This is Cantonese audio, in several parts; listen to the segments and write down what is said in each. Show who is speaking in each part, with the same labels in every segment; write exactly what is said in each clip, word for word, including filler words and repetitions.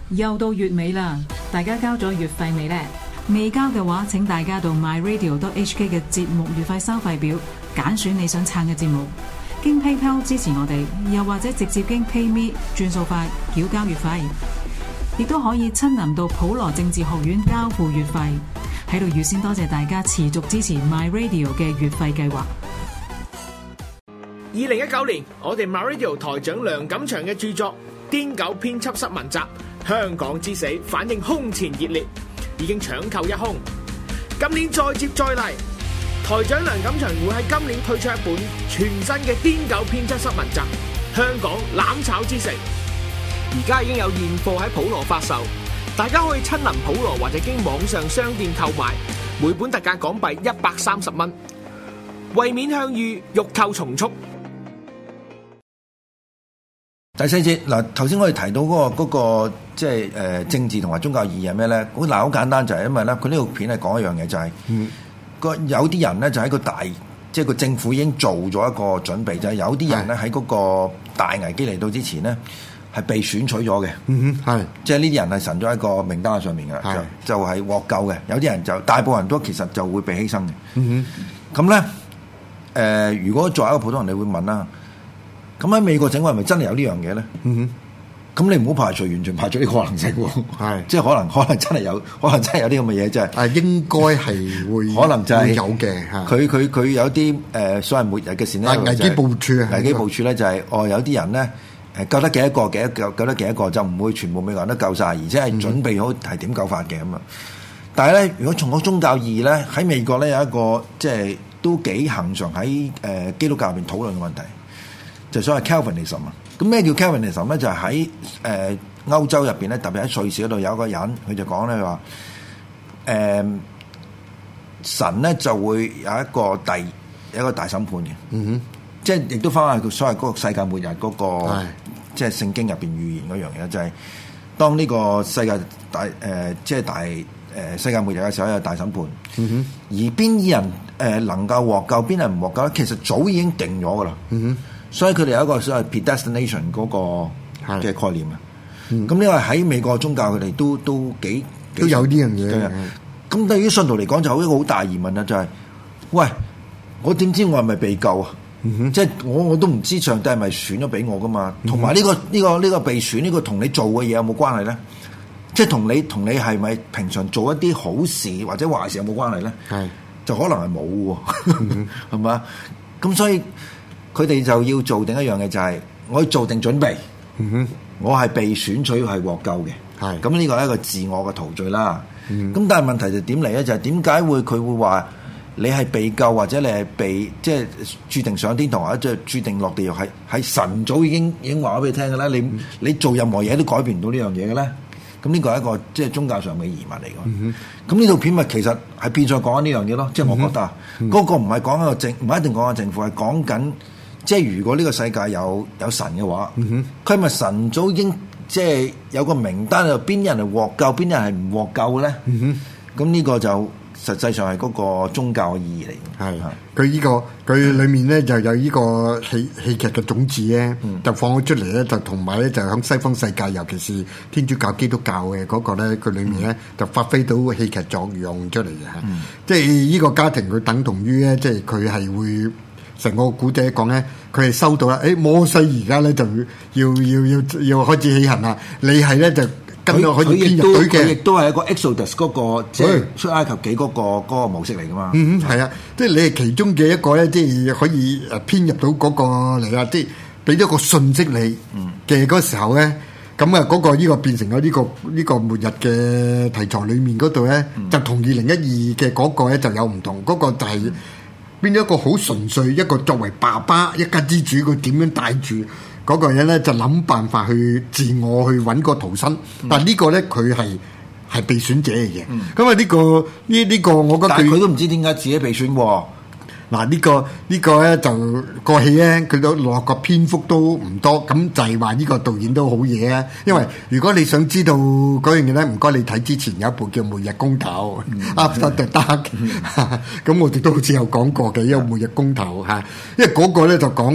Speaker 1: 又到月尾啦，大家交咗月費未呢？未交嘅話，請大家到 my radio dot h k 嘅節目月費收費表揀選你想撐嘅節目，經 PayPal 支持我哋，又或者直接經 PayMe 轉數快繳交月費，亦都可以親臨到普羅政治學院交付月費。喺度預先多謝大家持續支持 My Radio 嘅月費計劃。
Speaker 2: 二零一九年，我哋 My Radio 台長梁錦祥嘅著作《癲狗編輯室文集：香港之死》反應空前熱烈，已經搶購一空。今年再接再厲，台長梁錦祥會喺今年推出一本全新嘅《癲狗編輯室文集：香港攬炒之城》，而家已經有現貨喺普羅發售，大家可以親臨普羅或者經網上商店購買，每本特價港幣一百三十蚊。為免向隅，欲購從速。
Speaker 3: 第四節嗱，頭先我哋提到嗰、那個嗰、那個即係誒政治同埋宗教意義係咩咧？好嗱，好簡單就係因為咧，佢呢套片係講一樣嘢，就係、是、個、嗯、有啲人咧就喺個大即係個政府已經做咗一個準備，就係、是、有啲人咧喺嗰個大危機嚟到之前咧係被選取咗嘅，
Speaker 4: 嗯哼，係即
Speaker 3: 係呢啲人係神咗喺個名單上面嘅，就就係獲救嘅。有啲人就大部分人都其實就會被犧牲嘅。嗯哼，咁咧誒，如果作為一個普通人，你會問啦。咁喺美國整個係咪真係有呢樣嘢咧？嗯哼，咁你唔好排除完全排除呢個可能性喎。係，即係可能可能真係有，可能真係有啲咁嘅嘢，即係啊，應該係會可能就係有嘅。佢佢佢有啲誒、呃、所謂末日嘅事咧，危機部署啊，危機部署咧就係、是、哦有啲人咧誒救得幾多個幾多救救得幾多個就唔會全部美國人都救晒，而且係準備好係點救法嘅咁啊。但係咧，如果從個宗教意義咧，喺美國咧有一個即係都幾恆常喺誒、呃、基督教入邊討論嘅問題。就所謂 Calvinism 啊，咁咩叫 Calvinism 咧？就係喺誒歐洲入邊咧，特別喺瑞士嗰度有一個人，佢就講咧話，誒、呃、神咧就會有一個第有一個大審判嘅，嗯哼，即係亦都翻去佢所謂嗰個世界末日嗰、那個，即係聖經入邊預言嗰樣嘢，就係、是、當呢個世界大誒、呃、即係大誒、呃、世界末日嘅時候有大審判，嗯哼，而邊啲人誒、呃、能夠獲救，邊人唔獲救咧？其實早已經定咗噶啦，嗯哼。所以佢哋有一個所謂 predestination 嗰個嘅概念啊，咁呢個喺美國宗教佢哋都都幾都有呢樣嘢。咁對於信徒嚟講就有一個好大疑問啦，就係、是：喂，我點知我係咪被救啊？嗯、即係我我都唔知上帝係咪選咗俾我噶嘛？同埋呢個呢、呢個呢、呢個被選呢、呢個同你做嘅嘢有冇關係咧？即係同你同你係咪平常做一啲好事或者壞事有冇關係咧？係就可能係冇喎，係嘛？咁所以。佢哋就要做定一樣嘅，就係我要做定準備。嗯哼，我係被選取係獲救嘅。係咁呢個係一個自我嘅陶醉啦。咁、嗯、但係問題就點嚟咧？就係點解會佢會話你係被救或者你係被即係註定上天堂或者即係註定落地獄？係係神早已經已經話咗俾你聽嘅啦。你、嗯、你做任何嘢都改變唔到呢樣嘢嘅咧。咁呢個係一個即係宗教上嘅疑問嚟嘅。咁呢套片咪其實係變咗講緊呢樣嘢咯。即、嗯、係我覺得嗰、嗯嗰個唔係講緊個政，唔係一定講緊政府，係講緊。即係如果呢個世界有有神嘅話，佢係咪神早已經即係有個名單，有邊啲人係獲救，邊啲人係唔獲救嘅咧？咁、嗯、呢個就實際上係嗰個宗教嘅意義嚟嘅。係佢呢個佢裏面咧就有呢個戲戲劇嘅種子咧、嗯，就放咗出嚟咧，就同埋咧就喺西方世界，尤其是天主教、基督教嘅嗰個咧，佢裏面咧、嗯、就發揮到戲劇作用出嚟嘅嚇。即係呢個家庭佢等同於咧，即係佢係會。成個古仔講咧，佢係收到啦。誒、欸，摩西而家咧就要要要要開始起行啦。你係咧就跟咗可以編入隊嘅，佢亦都係一個 Exodus 嗰、那個即係出埃及記嗰、那個嗰、那個模式嚟噶嘛。嗯，係啊，即係你係其中嘅一個咧，即係可以誒編入到嗰個嚟啊，即係俾咗個信息你嘅嗰時候咧，咁啊嗰個呢個變成咗呢、這個呢、這個末日嘅題材裏面嗰度咧，就同二零一二嘅嗰個咧就有唔同，嗰、那個就係、是。變咗一個好純粹，一個作為爸爸一家之主，佢點樣帶住嗰個人咧，就諗辦法去自我去揾個逃生。嗯、但係呢個咧，佢係係被選者嚟嘅。咁啊呢個呢呢、這個，我覺得但係佢都唔知點解自己被選喎。嗱、這、呢個呢、這個咧就個戲咧，佢都落個篇幅都唔多，咁就係話呢個導演都好嘢啊！因為如果你想知道嗰樣嘢咧，唔該你睇之前有一部叫《末日公投》After the Dark，咁我哋都好似有講過嘅，因為《末日公投》嚇，因為嗰個咧就講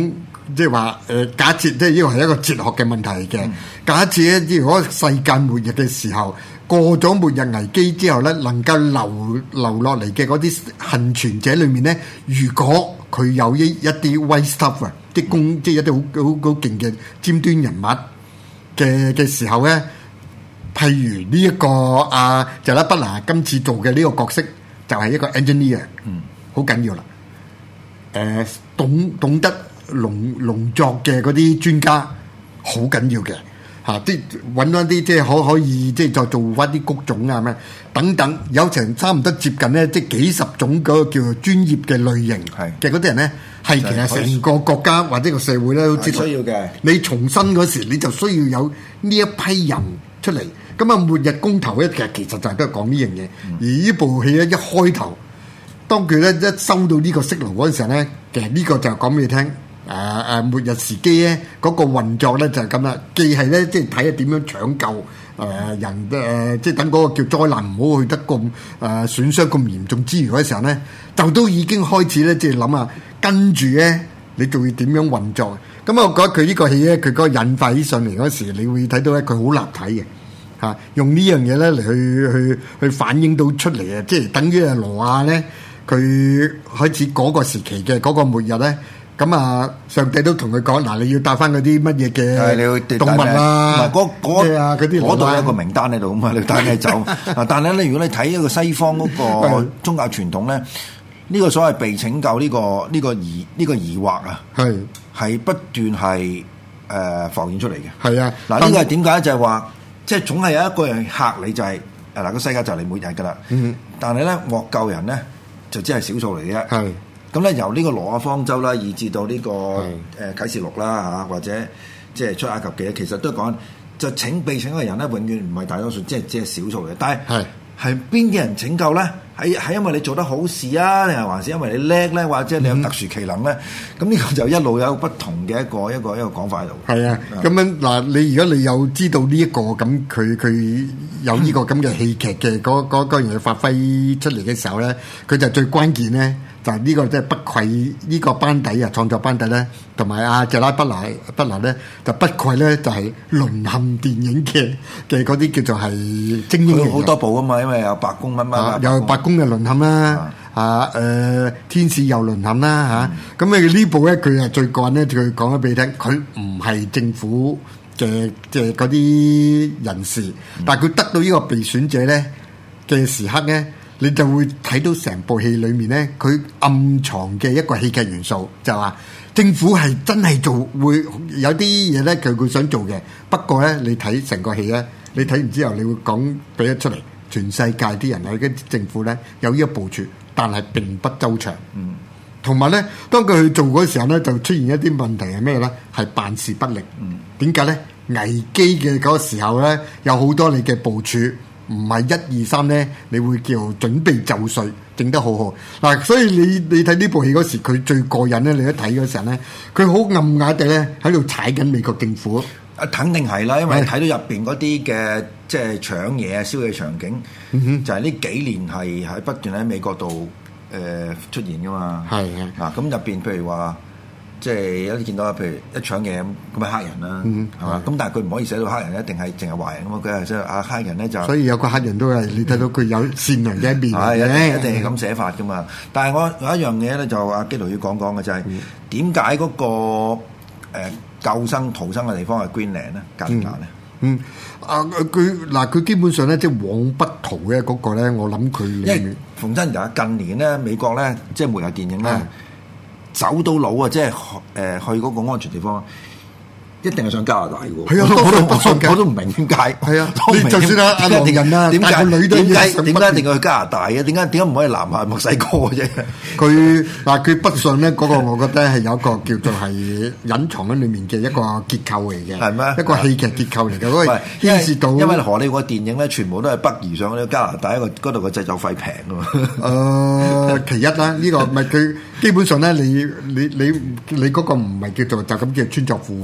Speaker 4: 即係話誒，假設即係呢個係一個哲學嘅問題嚟嘅。嗯、假設咧，如果世界末日嘅時候過咗末日危機之後咧，能夠留留落嚟嘅嗰啲幸存者裏面咧，如果佢有一一啲 white stuff 啊，啲公、嗯、即係一啲好好好勁嘅尖端人物嘅嘅時候咧，譬如呢、這、一個阿謝拉不拿今次做嘅呢個角色就係一個 engineer，嗯，好緊要啦。誒、呃，懂懂得農農作嘅嗰啲專家好緊要嘅。嚇！啲揾翻啲即係可可以即係再做翻啲谷種啊咩等等，有成差唔多接近咧，即係幾十種嗰個叫做專業嘅類型嘅嗰啲人咧，係其實成個國家或者個社會咧都知道需要嘅。你重新嗰時你就需要有呢一批人出嚟。咁啊，末日公投咧，其實其實就係都係講呢樣嘢。嗯、而呢部戲咧一開頭，當佢咧一收到呢個息爐嗰陣時候咧，其實呢個就係講俾你聽。誒誒、啊，末日時機咧，嗰、那個運作咧就係咁啦。既係咧，即係睇下點樣搶救誒、呃、人誒、呃，即係等嗰個叫災難唔好去得咁誒、呃、損傷咁嚴重之餘嗰時候咧，就都已經開始咧，即係諗下跟住咧，你仲要點樣運作？咁、嗯、我覺得佢呢個戲咧，佢嗰個引發起上嚟嗰時，你會睇到咧，佢好立體嘅嚇、啊，用呢樣嘢咧嚟去去去反映到出嚟啊！即係等於阿羅亞咧，佢開始嗰個時期嘅嗰個末日咧。咁啊，上帝都同佢講，嗱，你要帶翻嗰啲乜嘢嘅動物啊，
Speaker 3: 嗰嗰
Speaker 4: 啊嗰啲
Speaker 3: 嗰度有一個名單喺度，咁啊，你帶咩走？啊，但係咧，如果你睇一個西方嗰個宗教傳統咧，呢是個所謂被拯救呢、這個呢、這個疑呢、這個疑惑啊，係係是不斷係誒、呃、浮現出嚟嘅。係啊，嗱，呢個係點解？就係話，即係總係有一個人嚇你、就是，就係誒嗱個世界就嚟末日㗎啦。嗯，但係咧獲救人咧就只係少數嚟嘅。係。咁咧由呢個挪亞方舟啦，以至到呢、這個誒的、呃、啟示錄啦嚇，或者即係出埃及記，其實都係講就請被拯救嘅人咧，永遠唔係大多數，即係只係少數嘅。但係係係邊啲人拯救咧？係係因為你做得好事啊，定係還是因為你叻咧，或者你有特殊技能咧？咁呢、嗯、個就一路有不同嘅一個一個一個講法喺度。係啊，咁樣嗱，你如果你有知道呢、這、一個咁，佢佢有呢個咁嘅戲劇嘅嗰嗰嗰樣嘢發揮出嚟嘅時候咧，佢就最關鍵咧。就係呢個即係不愧呢個班底啊，創作班底咧，同埋阿謝拉不拿不拿咧，就不愧咧就係淪陷電影嘅嘅嗰啲叫做係精英嘅。好多部啊嘛，因為有白宮乜乜，有白宮嘅淪陷啦，啊誒、呃、天使又淪陷啦嚇。咁你呢部咧佢係最幹咧，佢講咗俾你聽，佢唔係政府嘅嘅嗰啲人士，嗯、但係佢得到呢個被選者咧嘅時刻咧。你就會睇到成部戲裏面咧，佢暗藏嘅一個戲劇元素，就話政府係真係做會有啲嘢咧，佢佢想做嘅。不過咧，你睇成個戲咧，你睇完之後，你會講俾得出嚟，全世界啲人喺跟政府咧有呢個部署，但係並不周詳。嗯，同埋咧，當佢去做嗰時候咧，就出現一啲問題係咩咧？係辦事不力。嗯，點解咧？危機嘅嗰個時候咧，有好多你嘅部署。唔係一二三咧，你會叫準備就緒，整得好好嗱、啊。所以你你睇呢部戲嗰時，佢最過癮咧。你一睇嗰時候咧，佢好暗啞地咧喺度踩緊美國政府。啊，肯定係啦，因為睇到入邊嗰啲嘅即係搶嘢啊、燒嘢場景，嗯、哼就係呢幾年係喺不斷喺美國度誒、呃、出現噶嘛。係係嗱，咁入邊譬如話。即係有啲見到啊，譬如一搶嘢咁，咁咪黑人啦，係嘛？咁但係佢唔可以寫到黑人一定係淨係壞人咁嘛。佢係即係啊黑人咧就，所以有個黑人都係你睇到佢有善良嘅一面嘅，一定係咁寫法噶嘛。但係我有一樣嘢咧，就阿基奴要講講嘅就係點解嗰個誒救生逃生嘅地方係 Greenland 咧？加拿大咧？嗯啊佢嗱佢基本上咧即係往北逃嘅嗰個咧，我諗佢因為馮真人近年咧美國咧即係末日電影咧。走到佬啊！即係誒、呃、去嗰個安全地方，一定係上加拿大嘅喎。係啊，我都不我都唔明點解。係啊，你就算阿阿狼人啊，點解點解點解一定要去加拿大嘅？點解點解唔可以南下墨西哥嘅啫？佢嗱佢北上咧嗰個，我覺得係有一個叫做係隱藏喺裡面嘅一個結構嚟嘅。係咩？一個戲劇結構嚟嘅。嗰個牽涉到因為荷里活電影咧，全部都係北移上去加拿大一個嗰度嘅製作費平啊嘛。誒，其一啦，呢個唔係佢基本上咧，你你你你嗰個唔係叫做就咁叫穿鑿附會嘅，你嗰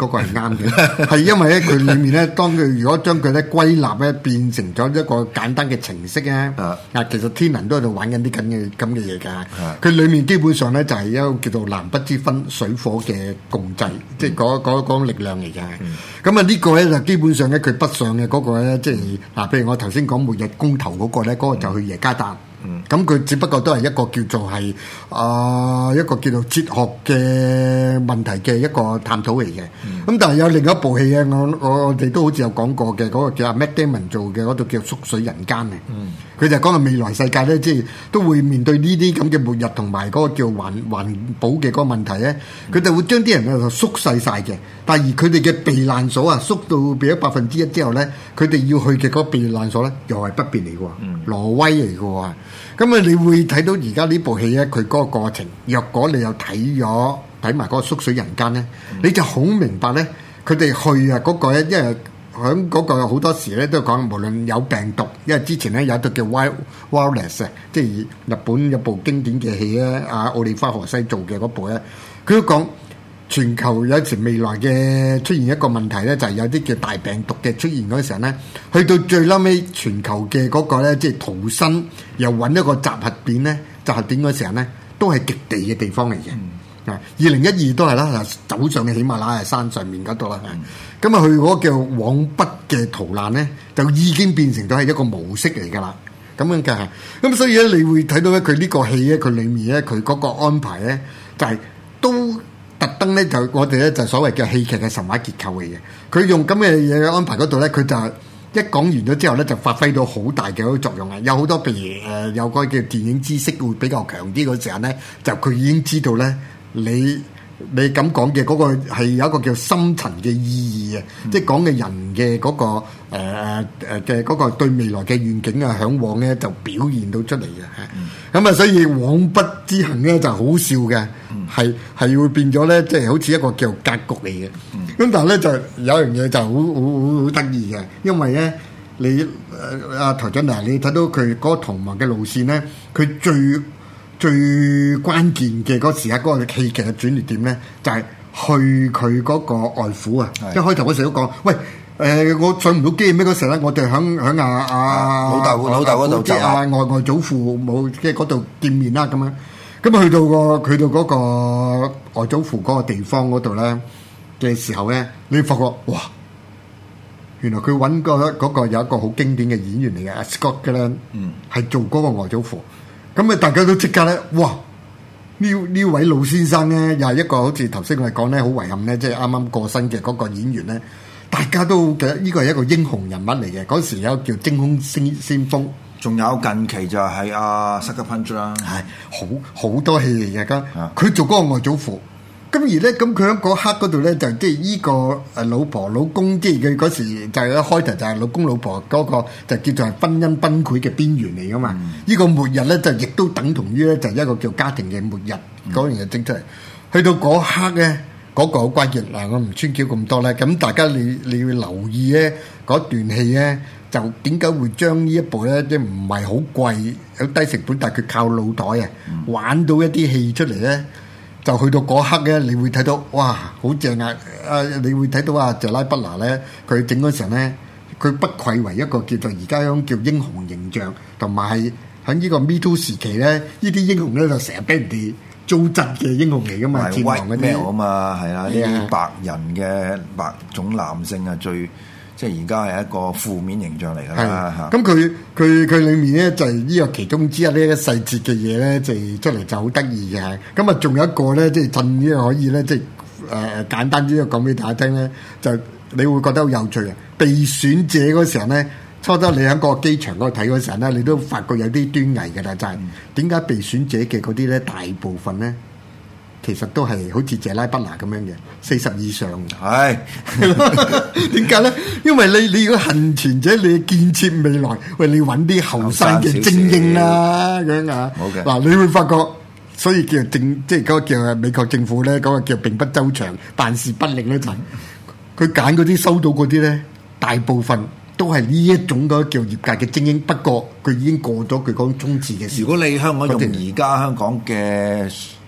Speaker 4: 嗰個係啱嘅，係因為咧佢裡面咧，當佢如果將佢咧歸納咧變成咗一個簡單嘅程式咧，啊，其實天能都喺度玩緊啲咁嘅咁嘅嘢㗎。佢裡面基本上咧就係一個叫做南北之分水火嘅共濟，即係嗰嗰嗰力量嚟嘅。咁啊呢個咧就基本上咧佢北上嘅嗰個咧，即係嗱，譬如我頭先講末日公投嗰個咧，嗰個就去耶加達。咁佢只不過都係一個叫做係啊、呃、一個叫做哲學嘅問題嘅一個探討嚟嘅。咁、嗯、但係有另一部戲咧，我我我哋都好似有講過嘅，嗰、那個叫阿 Matt Damon 做嘅嗰度叫《縮水人間》嘅。佢、嗯、就講到未來世界咧，即係都會面對呢啲咁嘅末日同埋嗰個叫環環保嘅嗰個問題咧，佢就會將啲人就縮細晒嘅。但係而佢哋嘅避難所啊，縮到變咗百分之一之後咧，佢哋要去嘅嗰個避難所咧，又係北邊嚟嘅喎，嗯、挪威嚟嘅喎。咁啊，你會睇到而家呢部戲咧，佢嗰個過程，若果你又睇咗睇埋嗰個縮水人間咧，嗯、你就好明白咧，佢哋去啊嗰個咧，因為喺嗰個好多時咧都講，無論有病毒，因為之前咧有一套叫 Wild Wireless 啊，即係日本有部經典嘅戲咧，阿奧利花河西做嘅嗰部咧，佢都講。全球有時未來嘅出現一個問題咧，就係、是、有啲叫大病毒嘅出現嗰時候咧，去到最嬲尾全球嘅嗰個咧，即係逃生又揾一個集合點咧，集合點嗰時候咧，都係極地嘅地方嚟嘅。啊、嗯，二零一二都係啦，走上嘅喜馬拉雅山上面嗰度啦。咁啊、嗯，去嗰個叫往北嘅逃難咧，就已經變成咗係一個模式嚟㗎啦。咁樣嘅係，咁所以咧，你會睇到咧，佢呢個戲咧，佢裡面咧，佢嗰個安排咧，就係、是、都。特登咧就我哋咧就所謂嘅戲劇嘅神話結構嚟嘅，佢用咁嘅嘢安排嗰度咧，佢就一講完咗之後咧，就發揮到好大嘅一個作用啊！有好多譬如誒、呃、有個叫電影知識會比較強啲嗰時候咧，就佢已經知道咧，你你咁講嘅嗰個係有一個叫深層嘅意義啊，嗯、即係講嘅人嘅嗰、嗰個誒誒嘅嗰個對未來嘅願景啊、嚮往咧，就表現到出嚟嘅嚇。咁啊、嗯，所以往北之行咧就好笑嘅，係係、嗯、會變咗咧，即係好似一個叫格局嚟嘅。咁、嗯、但係咧就有樣嘢就好好好好得意嘅，因為咧你阿、呃、台長嗱，你睇到佢嗰個逃亡嘅路線咧，佢最最關鍵嘅嗰時刻嗰個戲劇嘅轉捩點咧，就係、是、去佢嗰個外父啊！一開頭嗰時都講，喂，誒、呃，我上唔到機咩嗰時咧，我哋響響阿阿
Speaker 3: 老豆老豆嗰度，即係
Speaker 4: 阿外外祖父母即係嗰度見面啦咁樣。咁去到個去到嗰個外祖父嗰個地方嗰度咧嘅時候咧，你發覺哇，原來佢揾個嗰個有一個好經典嘅演員嚟嘅 Scott 嘅咧，嗯，係做嗰個外祖父。咁啊！大家都即刻咧，哇！呢呢位老先生咧，又係一個好似頭先我哋講咧，好遺憾咧，即係啱啱過身嘅嗰個演員咧，大家都嘅呢個係一個英雄人物嚟嘅。嗰時有一個叫真空先先鋒，
Speaker 3: 仲有近期就係阿 Sucker Punch 啦，
Speaker 4: 係好好多戲嚟嘅。佢做嗰個外祖父。咁而咧，咁佢喺嗰刻嗰度咧，就即係依個誒老婆老公，即係佢嗰時就係一開頭就係老公老婆嗰個就叫做係婚姻崩潰嘅邊緣嚟噶嘛。呢、嗯、個末日咧就亦都等同於咧就係一個叫家庭嘅末日嗰樣嘢整出嚟。去到嗰刻咧，嗰、嗰個好關鍵嗱，我唔穿橋咁多咧。咁大家你你要留意咧嗰段戲咧，就點解會將呢一部咧即係唔係好貴、有低成本，但係佢靠腦袋啊，嗯、玩到一啲戲出嚟咧。就去到嗰刻咧，你會睇到哇，好正啊！啊，你會睇到啊，謝拉不拿咧，佢整嗰陣咧，佢不愧為一個叫做而家咁叫英雄形象，同埋係喺呢個 Me Too 時期咧，呢啲英雄咧就成日俾人哋糟質嘅英雄嚟噶嘛，戰狼嗰啲啊嘛，
Speaker 3: 係啦，啲白人嘅白種男性啊最。即係而家係一個負面形象嚟㗎啦嚇。咁佢佢佢裡面咧就係呢個其中之一呢一個細節嘅嘢咧，就出嚟就好得意嘅。咁啊，仲有一個咧，即係趁呢個可以咧，即係誒簡單啲講俾大家聽咧，就你會覺得好有趣啊！被選者嗰時候咧，初初你喺個機場嗰度睇嗰時候咧，你都發覺有啲端倪㗎啦，就係點解被選者嘅嗰啲咧，大部分咧，其實都係好似謝拉不拿咁樣嘅，四十以上。係點解咧？因為你你如果幸存者，你建設未來，喂，你揾啲後生嘅精英啦，咁樣啊。好嘅。嗱，你會發覺，所以叫政，即係嗰個叫美國政府咧，嗰個叫並不周詳，辦事不力咧，就佢揀嗰啲收到嗰啲咧，大部分都係呢一種嗰叫業界嘅精英。不過佢已經過咗佢嗰種衝刺嘅時。如果你香港用而家香港嘅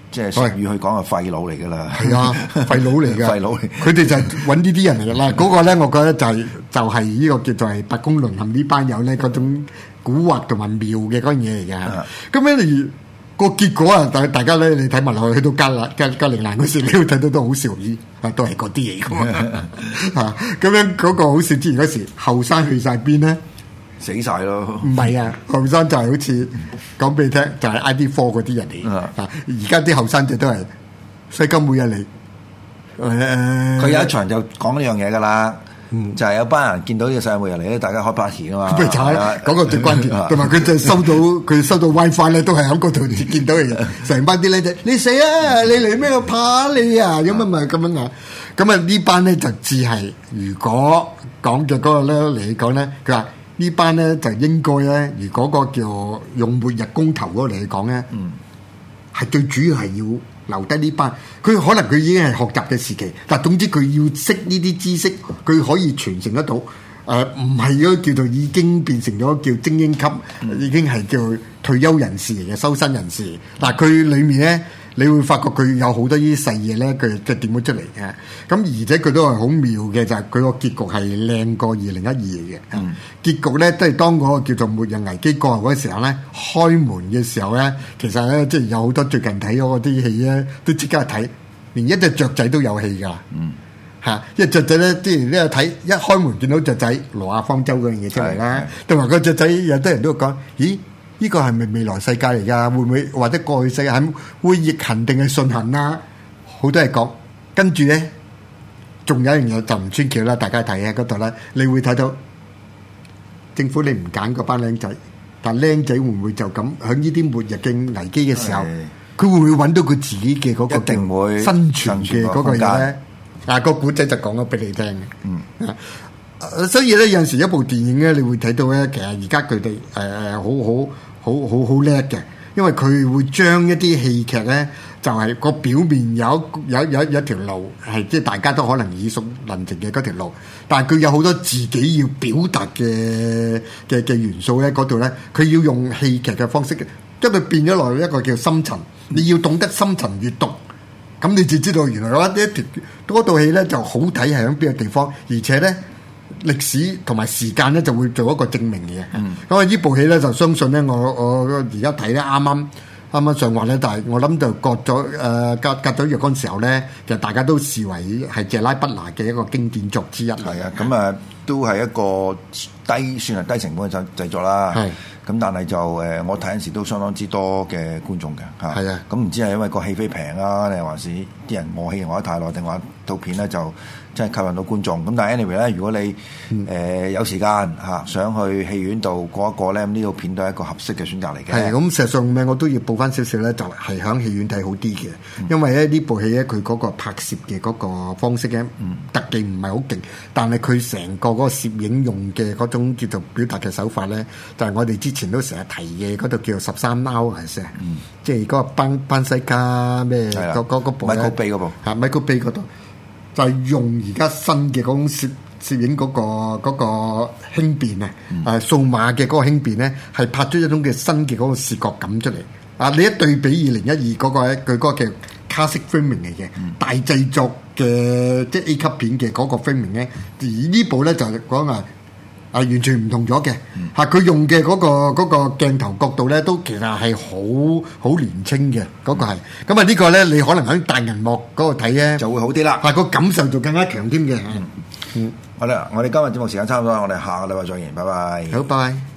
Speaker 3: 即係術語去講係廢佬嚟㗎啦。
Speaker 4: 係啊，廢佬嚟㗎，
Speaker 3: 廢佬嚟。
Speaker 4: 佢哋就揾呢啲人嚟㗎啦。嗰個咧，我覺得就係、就係、係、呢個叫做係白宮淪陷呢班友咧嗰種蠱惑同埋妙嘅嗰樣嘢嚟㗎。咁樣而個結果啊，大大家咧，你睇埋落去，去到加勒加加陵蘭嗰時，你會睇到都好笑，咦？啊，都係嗰啲嘢㗎嚇。咁樣嗰個好笑之前嗰時，後生去晒邊咧？
Speaker 3: 死晒咯！
Speaker 4: 唔係啊，後生就係好似講俾你聽，就係、是、I D 科嗰啲人嚟。啊，而家啲後生仔都係西金每日嚟。誒、呃，
Speaker 3: 佢有一場就講呢樣嘢㗎啦。嗯、就係有班人見到呢個世界末日嚟咧，大家開 party 㗎嘛。咪就係嗰個最關鍵，同埋佢就收到佢收到 WiFi 咧，都係喺嗰度見到嘅。成班啲僆仔，你死啊！你嚟咩？我怕你啊！咁啊咪咁樣啊！咁啊呢班咧就只係如果講嘅嗰個咧嚟講咧，佢話。呢班咧就應該咧，如果個叫用末日公投嗰個嚟講咧，係、嗯、最主要係要留低呢班。佢可能佢已經係學習嘅時期，但總之佢要識呢啲知識，佢可以傳承得到。誒、呃，唔係嗰叫做已經變成咗叫精英級，嗯、已經係叫退休人士嚟嘅修身人士。嗱，佢裡面咧。你會發覺佢有好多呢啲細嘢咧，佢佢點咗出嚟嘅。咁而且佢都係好妙嘅，就係佢個結局係靚過二零一二嘅。嗯、結局咧都係當嗰個叫做末日危機過後嗰時候咧，開門嘅時候咧，其實咧即係有好多最近睇咗嗰啲戲咧，都即刻睇，連一隻雀仔都有戲㗎。嗯，嚇，一隻雀仔咧，之前呢個睇一開門見到雀仔，挪亞方舟嗰樣嘢出嚟啦，同埋個雀仔有啲人都講，咦？呢個係咪未來世界嚟㗎？會唔會或者過去世界係會逆行定係順行啊？好多人講，跟住咧，仲有一樣嘢就唔穿橋啦。大家睇下嗰度咧，你會睇到政府你唔揀嗰班僆仔，但僆仔會唔會就咁喺呢啲末日嘅危機嘅時候，佢會唔會揾到佢自己嘅嗰個一定會生存嘅嗰個嘢咧？啊，個古仔就講咗俾你聽嘅。嗯。所以咧，有陣時一部電影咧，你會睇到咧，其實而家佢哋誒好好好好好叻嘅，因為佢會將一啲戲劇咧，就係、是、個表面有有有有一條路係即係大家都可能耳熟能詳嘅嗰條路，但係佢有好多自己要表達嘅嘅嘅元素咧，嗰度咧，佢要用戲劇嘅方式，將佢變咗落去一個叫深層，你要懂得深層閱讀，咁你就知道原來嗰一條嗰套戲咧就好睇係喺邊個地方，而且咧。歷史同埋時間咧就會做一個證明嘅，咁啊呢部戲咧就相信咧我我而家睇咧啱啱啱啱上畫咧，但係我諗就隔咗誒、呃、隔隔咗若干時候咧，其實大家都視為係謝拉不拿嘅一個經典作之一。係啊，咁啊都係一個低算係低成本嘅製製作啦。係。咁但係就誒、呃，我睇嗰陣時都相當之多嘅觀眾嘅嚇。係啊。咁唔知係因為個戲飛平啊，定係還是啲人磨戲磨得太耐，定話套片咧就真係吸引到觀眾。咁但係 anyway 咧，如果你誒、呃、有時間嚇、啊、想去戲院度過一過咧，咁呢套片都係一個合適嘅選擇嚟嘅。係咁，事實上咩我都要報翻少少咧，就係喺戲院睇好啲嘅，嗯、因為咧呢部戲咧佢嗰個拍攝嘅嗰個方式咧，嗯、特技唔係好勁，但係佢成個嗰個攝影用嘅嗰種叫做表達嘅手法咧，就係、是、我哋之前都成日提嘅嗰度叫做十三 hours 啊，即係嗰個班班西卡咩嗰嗰嗰部咧 Michael Bay 嗰部嚇 Michael Bay 嗰度，就係、是、用而家新嘅嗰種攝攝影嗰、那個嗰、那個輕便啊，誒、嗯、數碼嘅嗰個輕便咧，係拍出一種嘅新嘅嗰個視覺感出嚟。啊，你一對比二零一二嗰個咧，佢嗰個叫 classic filming 嚟嘅、嗯、大製作嘅即係 A 級片嘅嗰個 filming 咧，而呢部咧就講啊。係完全唔同咗嘅，嚇佢、嗯、用嘅嗰、那個嗰、那個鏡頭角度咧，都其實係好好年青嘅嗰、那個係。咁啊呢個咧，你可能喺大銀幕嗰度睇咧，就會好啲啦。係個感受就更加強添嘅。嗯，嗯好啦，我哋今日節目時間差唔多，我哋下個禮拜再見，拜拜。好，拜拜。